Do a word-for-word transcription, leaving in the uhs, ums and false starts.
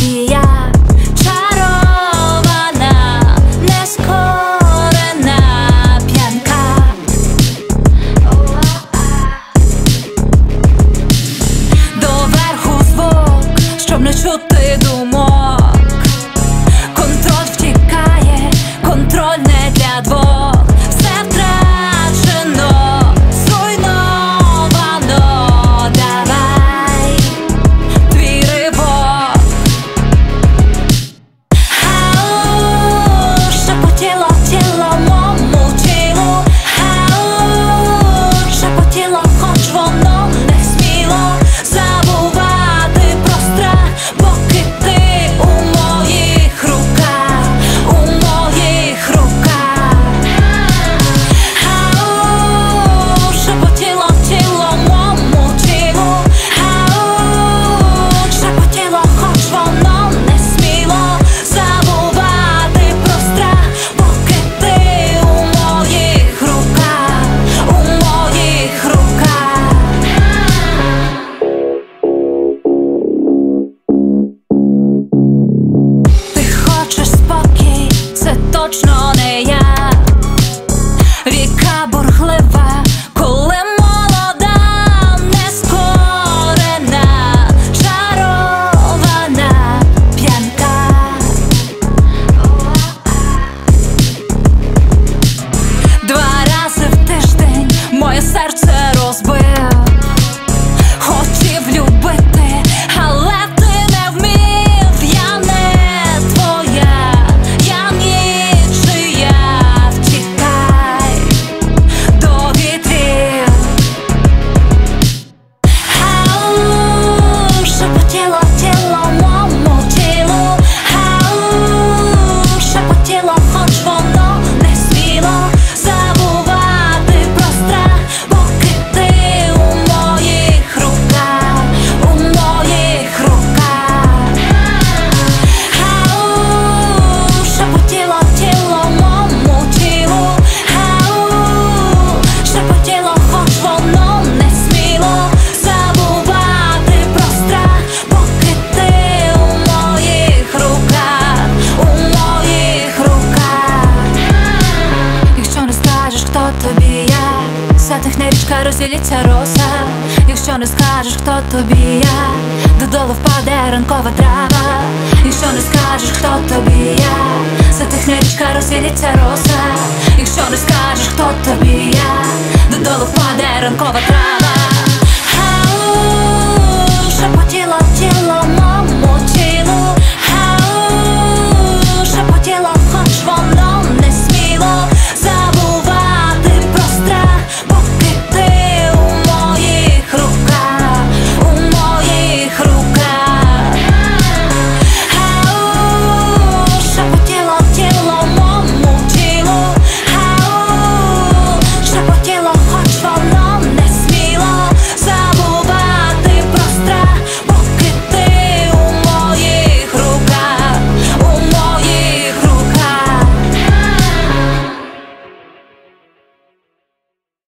тобі я чарована, нескорена п'янка. Доверху звук, щоб не чути думок. Контроль втікає, контроль не для двох. Все втрачено, зруйновано. Давай твій ривок. Ау, шепотіло тіло мому тілу. Ау, шепотіло, хоч воно не сміло. Забувати про страх, поки ти у моїх руках, у моїх руках. Ау, шепотіло тіло мому тілу. Ау, шепотіло, хоч воно не сміло. Забувати про страх, поки ти у моїх руках, у моїх руках. Ти хочеш спокій, це точно не я. Ріка бурхлива, коли молода, нескорена, чарована п'янка. Два рази в тиждень моє серце розбив. Хотів любити, але ти не вмів. Я не твоя, я нічия. Втікай до вітрів. Ау, шепотіло тіло мому тілу. Ау, шепотіло, хоч воно не сміло. Забувати про страх, поки ти у моїх руках, у моїх руках. Ау, шепотіло тіло мому тілу. Ау, шепотіло, хоч воно не сміло. Забувати про страх, поки ти у моїх руках, у моїх руках. Якщо не скажеш, хто тобі я, затихне річка, розділиться роса. Якщо не скажеш, хто тобі я, додолу впаде ранкова трава. Якщо не скажеш, хто тобі я, затихне річка, розділиться роса. Якщо не скажеш, хто тобі я, додолу впаде ранкова трава.